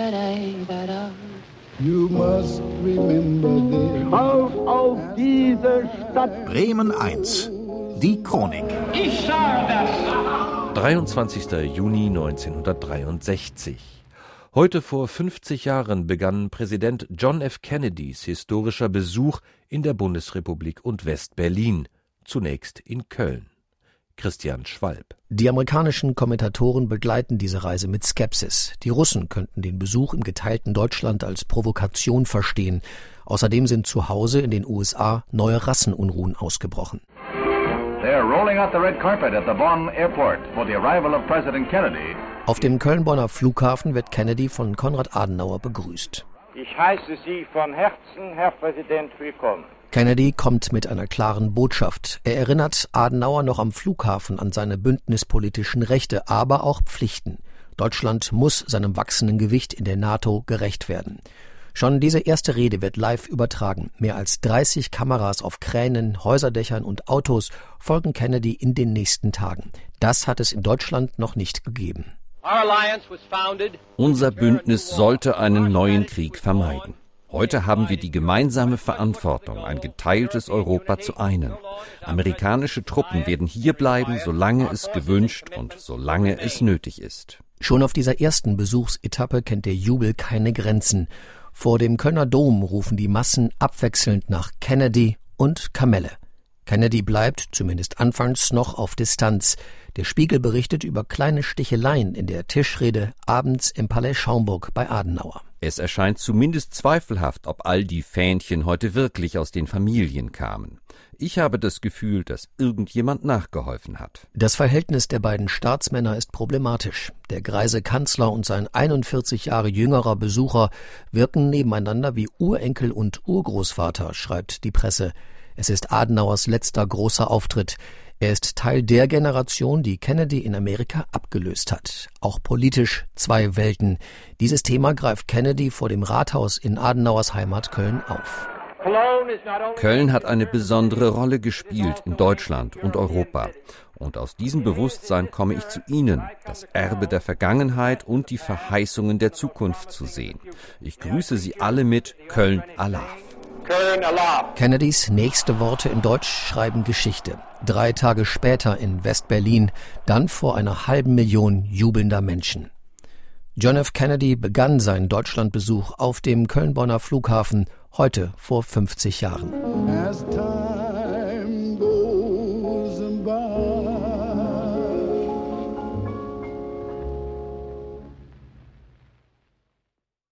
You must remember this. Auf diese Stadt. Bremen 1. Die Chronik. Ich sage das. 23. Juni 1963. Heute vor 50 Jahren begann Präsident John F. Kennedys historischer Besuch in der Bundesrepublik und West-Berlin, zunächst in Köln. Christian Schwalb. Die amerikanischen Kommentatoren begleiten diese Reise mit Skepsis. Die Russen könnten den Besuch im geteilten Deutschland als Provokation verstehen. Außerdem sind zu Hause in den USA neue Rassenunruhen ausgebrochen. Auf dem Köln-Bonner Flughafen wird Kennedy von Konrad Adenauer begrüßt. Ich heiße Sie von Herzen, Herr Präsident, willkommen. Kennedy kommt mit einer klaren Botschaft. Er erinnert Adenauer noch am Flughafen an seine bündnispolitischen Rechte, aber auch Pflichten. Deutschland muss seinem wachsenden Gewicht in der NATO gerecht werden. Schon diese erste Rede wird live übertragen. Mehr als 30 Kameras auf Kränen, Häuserdächern und Autos folgen Kennedy in den nächsten Tagen. Das hat es in Deutschland noch nicht gegeben. Unser Bündnis sollte einen neuen Krieg vermeiden. Heute haben wir die gemeinsame Verantwortung, ein geteiltes Europa zu einen. Amerikanische Truppen werden hier bleiben, solange es gewünscht und solange es nötig ist. Schon auf dieser ersten Besuchsetappe kennt der Jubel keine Grenzen. Vor dem Kölner Dom rufen die Massen abwechselnd nach Kennedy und Kamelle. Kennedy bleibt, zumindest anfangs, noch auf Distanz. Der Spiegel berichtet über kleine Sticheleien in der Tischrede abends im Palais Schaumburg bei Adenauer. Es erscheint zumindest zweifelhaft, ob all die Fähnchen heute wirklich aus den Familien kamen. Ich habe das Gefühl, dass irgendjemand nachgeholfen hat. Das Verhältnis der beiden Staatsmänner ist problematisch. Der greise Kanzler und sein 41 Jahre jüngerer Besucher wirken nebeneinander wie Urenkel und Urgroßvater, schreibt die Presse. Es ist Adenauers letzter großer Auftritt. Er ist Teil der Generation, die Kennedy in Amerika abgelöst hat. Auch politisch zwei Welten. Dieses Thema greift Kennedy vor dem Rathaus in Adenauers Heimat Köln auf. Köln hat eine besondere Rolle gespielt in Deutschland und Europa. Und aus diesem Bewusstsein komme ich zu Ihnen, das Erbe der Vergangenheit und die Verheißungen der Zukunft zu sehen. Ich grüße Sie alle mit Köln Alaaf. Kennedys nächste Worte in Deutsch schreiben Geschichte. 3 Tage später in West-Berlin, dann vor einer 500.000 jubelnder Menschen. John F. Kennedy begann seinen Deutschlandbesuch auf dem Köln-Bonner Flughafen heute vor 50 Jahren.